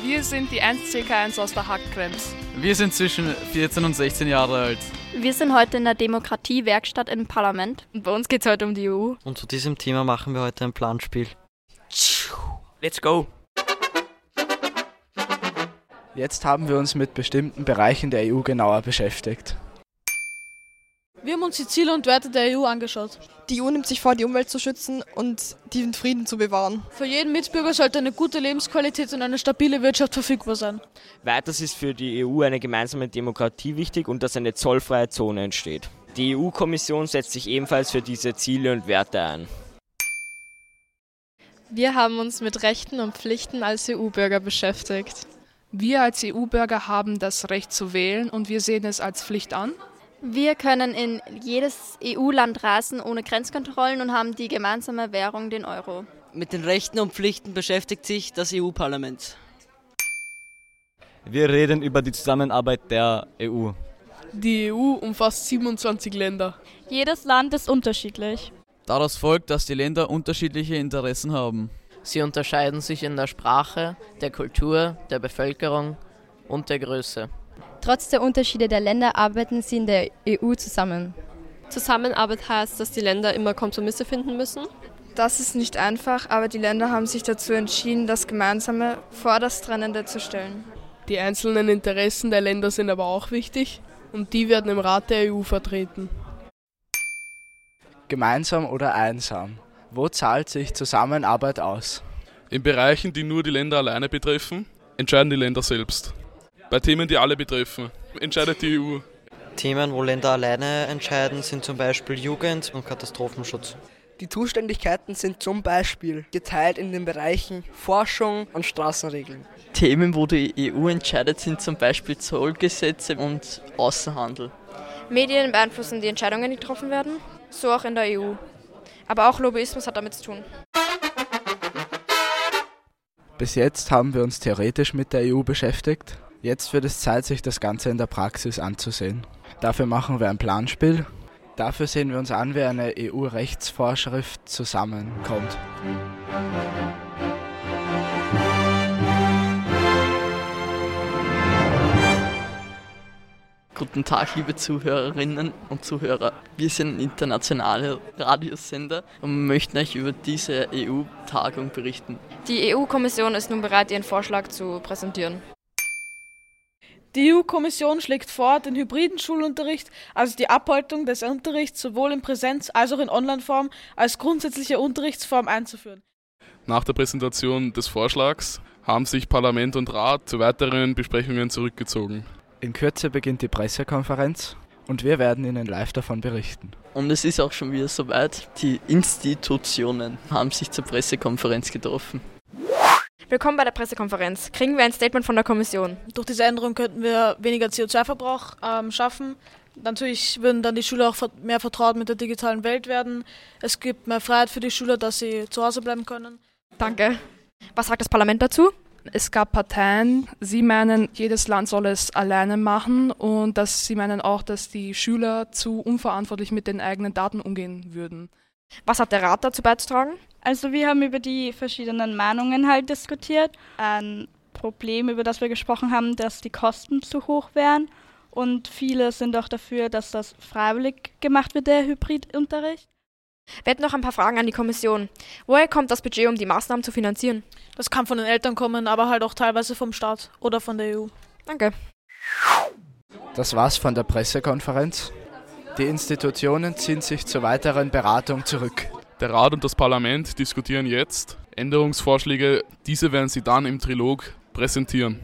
Wir sind die 1CK1 aus der Hackgrenz. Wir sind zwischen 14 und 16 Jahre alt. Wir sind heute in der Demokratiewerkstatt im Parlament. Und bei uns geht es heute um die EU. Und zu diesem Thema machen wir heute ein Planspiel. Let's go! Jetzt haben wir uns mit bestimmten Bereichen der EU genauer beschäftigt. Wir haben uns die Ziele und Werte der EU angeschaut. Die EU nimmt sich vor, die Umwelt zu schützen und den Frieden zu bewahren. Für jeden Mitbürger sollte eine gute Lebensqualität und eine stabile Wirtschaft verfügbar sein. Weiters ist für die EU eine gemeinsame Demokratie wichtig und dass eine zollfreie Zone entsteht. Die EU-Kommission setzt sich ebenfalls für diese Ziele und Werte ein. Wir haben uns mit Rechten und Pflichten als EU-Bürger beschäftigt. Wir als EU-Bürger haben das Recht zu wählen und wir sehen es als Pflicht an. Wir können in jedes EU-Land reisen ohne Grenzkontrollen und haben die gemeinsame Währung, den Euro. Mit den Rechten und Pflichten beschäftigt sich das EU-Parlament. Wir reden über die Zusammenarbeit der EU. Die EU umfasst 27 Länder. Jedes Land ist unterschiedlich. Daraus folgt, dass die Länder unterschiedliche Interessen haben. Sie unterscheiden sich in der Sprache, der Kultur, der Bevölkerung und der Größe. Trotz der Unterschiede der Länder arbeiten sie in der EU zusammen. Zusammenarbeit heißt, dass die Länder immer Kompromisse finden müssen. Das ist nicht einfach, aber die Länder haben sich dazu entschieden, das Gemeinsame vor das Trennende zu stellen. Die einzelnen Interessen der Länder sind aber auch wichtig und die werden im Rat der EU vertreten. Gemeinsam oder einsam? Wo zahlt sich Zusammenarbeit aus? In Bereichen, die nur die Länder alleine betreffen, entscheiden die Länder selbst. Bei Themen, die alle betreffen, entscheidet die EU. Themen, wo Länder alleine entscheiden, sind zum Beispiel Jugend- und Katastrophenschutz. Die Zuständigkeiten sind zum Beispiel geteilt in den Bereichen Forschung und Straßenregeln. Themen, wo die EU entscheidet, sind zum Beispiel Zollgesetze und Außenhandel. Medien beeinflussen die Entscheidungen, die getroffen werden, so auch in der EU. Aber auch Lobbyismus hat damit zu tun. Bis jetzt haben wir uns theoretisch mit der EU beschäftigt. Jetzt wird es Zeit, sich das Ganze in der Praxis anzusehen. Dafür machen wir ein Planspiel. Dafür sehen wir uns an, wie eine EU-Rechtsvorschrift zusammenkommt. Guten Tag, liebe Zuhörerinnen und Zuhörer. Wir sind ein internationaler Radiosender und möchten euch über diese EU-Tagung berichten. Die EU-Kommission ist nun bereit, ihren Vorschlag zu präsentieren. Die EU-Kommission schlägt vor, den hybriden Schulunterricht, also die Abhaltung des Unterrichts sowohl in Präsenz- als auch in Online-Form, als grundsätzliche Unterrichtsform einzuführen. Nach der Präsentation des Vorschlags haben sich Parlament und Rat zu weiteren Besprechungen zurückgezogen. In Kürze beginnt die Pressekonferenz und wir werden Ihnen live davon berichten. Und es ist auch schon wieder soweit. Die Institutionen haben sich zur Pressekonferenz getroffen. Willkommen bei der Pressekonferenz. Kriegen wir ein Statement von der Kommission? Durch diese Änderung könnten wir weniger CO2-Verbrauch schaffen. Natürlich würden dann die Schüler auch mehr vertraut mit der digitalen Welt werden. Es gibt mehr Freiheit für die Schüler, dass sie zu Hause bleiben können. Danke. Was sagt das Parlament dazu? Es gab Parteien, sie meinen, jedes Land soll es alleine machen und sie meinen auch, dass die Schüler zu unverantwortlich mit den eigenen Daten umgehen würden. Was hat der Rat dazu beizutragen? Also wir haben über die verschiedenen Meinungen halt diskutiert. Ein Problem, über das wir gesprochen haben, dass die Kosten zu hoch wären. Und viele sind auch dafür, dass das freiwillig gemacht wird, der Hybridunterricht. Wir hätten noch ein paar Fragen an die Kommission. Woher kommt das Budget, um die Maßnahmen zu finanzieren? Das kann von den Eltern kommen, aber halt auch teilweise vom Staat oder von der EU. Danke. Das war's von der Pressekonferenz. Die Institutionen ziehen sich zur weiteren Beratung zurück. Der Rat und das Parlament diskutieren jetzt Änderungsvorschläge. Diese werden sie dann im Trilog präsentieren.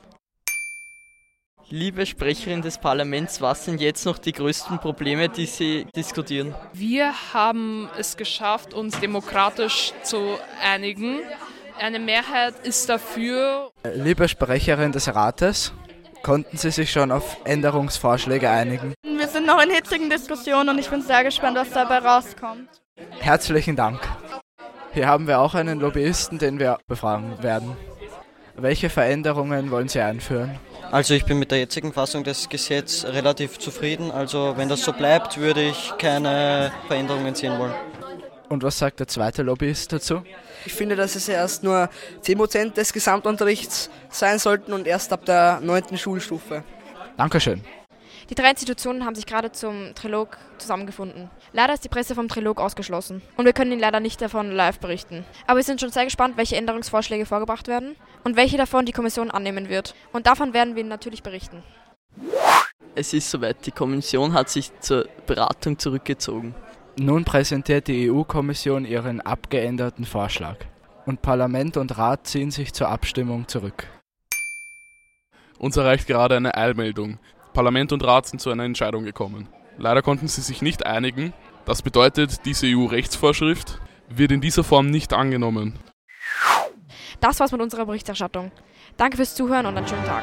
Liebe Sprecherin des Parlaments, was sind jetzt noch die größten Probleme, die Sie diskutieren? Wir haben es geschafft, uns demokratisch zu einigen. Eine Mehrheit ist dafür. Liebe Sprecherin des Rates, konnten Sie sich schon auf Änderungsvorschläge einigen? Wir sind noch in hitzigen Diskussionen und ich bin sehr gespannt, was dabei rauskommt. Herzlichen Dank. Hier haben wir auch einen Lobbyisten, den wir befragen werden. Welche Veränderungen wollen Sie einführen? Also ich bin mit der jetzigen Fassung des Gesetzes relativ zufrieden. Also wenn das so bleibt, würde ich keine Veränderungen sehen wollen. Und was sagt der zweite Lobbyist dazu? Ich finde, dass es erst nur 10% des Gesamtunterrichts sein sollten und erst ab der 9. Schulstufe. Dankeschön. Die 3 Institutionen haben sich gerade zum Trilog zusammengefunden. Leider ist die Presse vom Trilog ausgeschlossen und wir können Ihnen leider nicht davon live berichten. Aber wir sind schon sehr gespannt, welche Änderungsvorschläge vorgebracht werden und welche davon die Kommission annehmen wird. Und davon werden wir Ihnen natürlich berichten. Es ist soweit, die Kommission hat sich zur Beratung zurückgezogen. Nun präsentiert die EU-Kommission ihren abgeänderten Vorschlag. Und Parlament und Rat ziehen sich zur Abstimmung zurück. Uns erreicht gerade eine Eilmeldung. Parlament und Rat sind zu einer Entscheidung gekommen. Leider konnten sie sich nicht einigen. Das bedeutet, diese EU-Rechtsvorschrift wird in dieser Form nicht angenommen. Das war's mit unserer Berichterstattung. Danke fürs Zuhören und einen schönen Tag.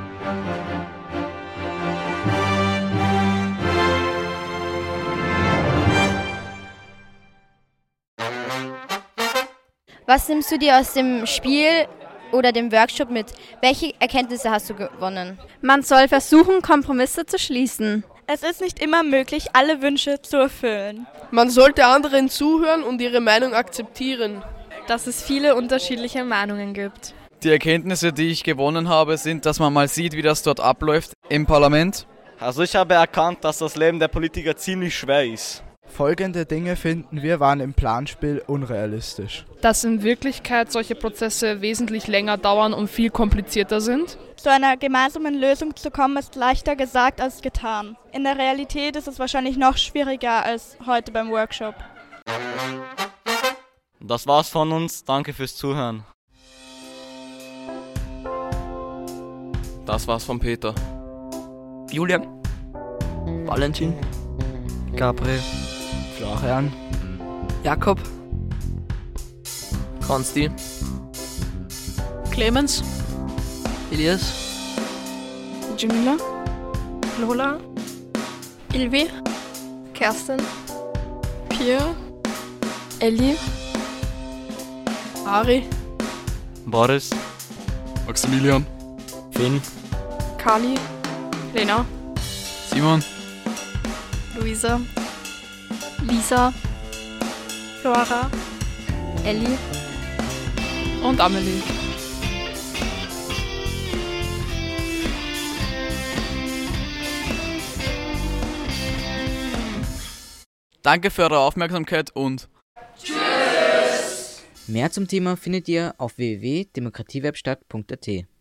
Was nimmst du dir aus dem Spiel oder dem Workshop mit? Welche Erkenntnisse hast du gewonnen? Man soll versuchen, Kompromisse zu schließen. Es ist nicht immer möglich, alle Wünsche zu erfüllen. Man sollte anderen zuhören und ihre Meinung akzeptieren. Dass es viele unterschiedliche Meinungen gibt. Die Erkenntnisse, die ich gewonnen habe, sind, dass man mal sieht, wie das dort abläuft im Parlament. Also ich habe erkannt, dass das Leben der Politiker ziemlich schwer ist. Folgende Dinge finden wir waren im Planspiel unrealistisch. Dass in Wirklichkeit solche Prozesse wesentlich länger dauern und viel komplizierter sind. Zu einer gemeinsamen Lösung zu kommen, ist leichter gesagt als getan. In der Realität ist es wahrscheinlich noch schwieriger als heute beim Workshop. Das war's von uns. Danke fürs Zuhören. Das war's von Peter. Julian. Valentin. Gabriel. Florian. Jakob. Konsti. Clemens. Elias. Jamila. Lola. Ilvi. Kerstin. Pierre. Elli. Ari. Boris. Maximilian. Finn. Kali. Lena. Simon. Luisa. Lisa. Flora. Elli. Und Amelie. Danke für eure Aufmerksamkeit und Mehr zum Thema findet ihr auf www.demokratiewebstadt.at.